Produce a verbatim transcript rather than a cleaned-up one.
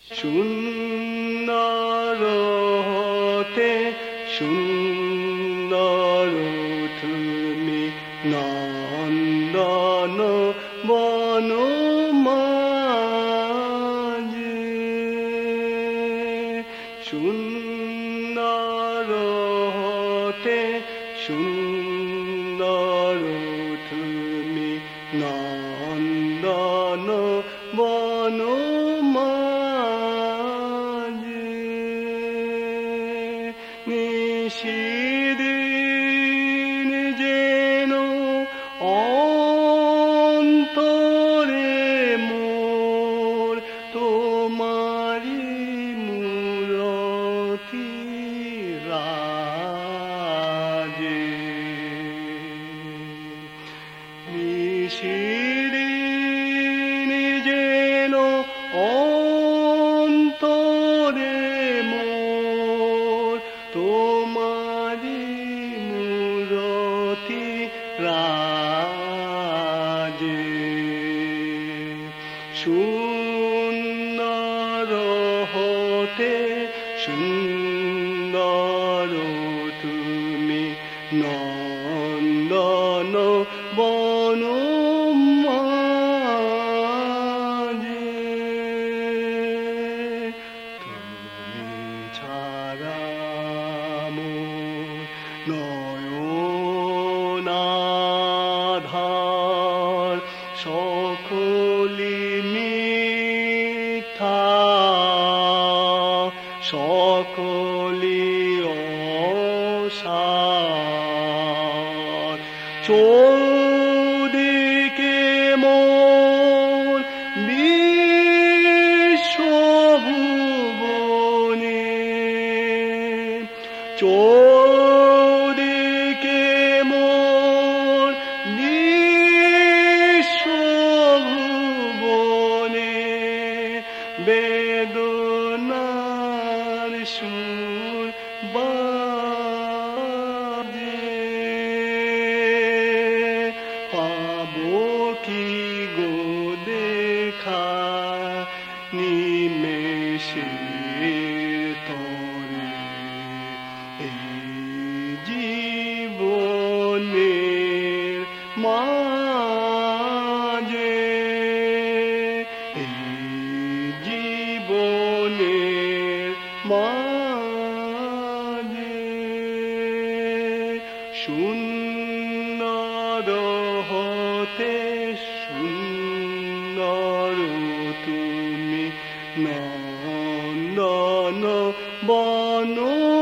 সুন্দর হতে সুন্দর তুমি নন্দন বন মাঝে সুন্দর হতে সুন্দর তুমি নন্দন বন মাঝে নিশিদিন যেন অন্তরে মোর তোমারি মূরতি রাজে নিশিদিন যেন অন্তরে মোর তোমারি মূরতি রাজে সুন্দর হতে সুন্দর তুমি নন্দন বন মাঝে তুমি ছাড়া মোর নয়নাধার সকলি মিথ্যা সকলি অসার চৌদিকে মোর বিশ্বভুবনে চৌদিকে মোর বিশ্বভুবনে বেদনার সুর বাজে পাবো কি গো দেখা নিমেষের তরে এই জীবনের মাঝে এই জীবনের মাঝে সুন্দর হতে সুন্দর তুমি নন্দন বন